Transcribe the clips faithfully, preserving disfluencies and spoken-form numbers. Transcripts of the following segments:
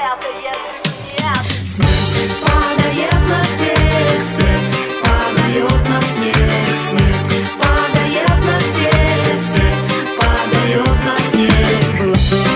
лето, если бы не это. Снег падает на всех, снег падает на снег, снег падает на всех, снег падает на снег.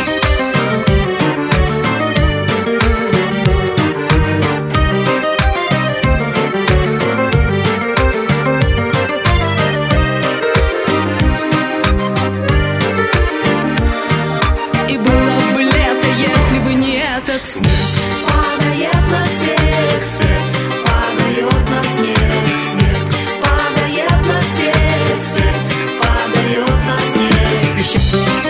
И было бы лето, если бы не этот снег. Падает на всех, снег падает на снег, снег падает на всех, снег падает на снег.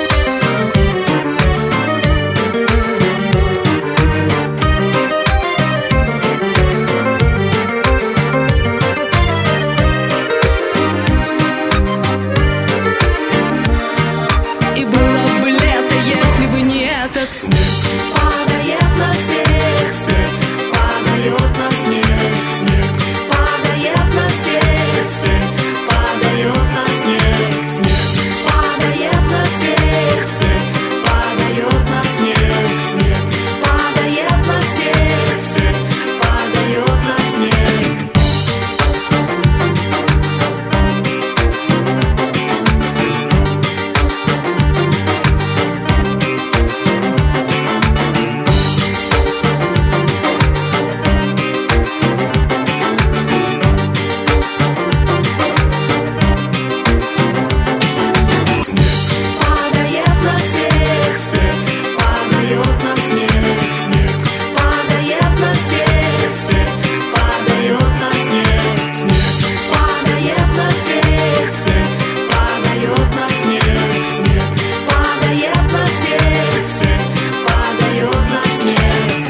И было бы лето, если бы не этот снег. Падает на всех, снег падает на снег, снег падает на всех, снег падает на снег, снег падает на всех, снег падает на снег, снег падает на всех, снег падает на снег. Падает на всех, снег падает на снег, снег падает на всех, снег падает на снег, снег падает на всех, снег падает на снег, снег падает на всех, снег падает на снег.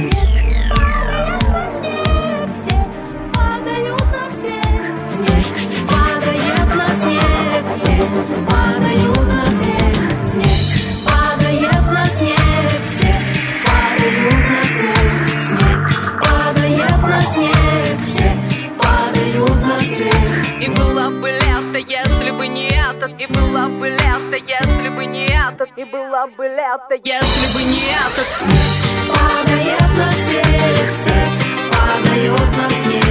Снег падает на всех, снег падает на снег, все падают на всех, снег падает на снег, все падают на всех, снег падает на снег, все падают на всех. И было бы лето, если бы не этот. И было бы лето, если бы не этот. И было бы лето, если бы не этот снег. Падает на всех, все падают на снег.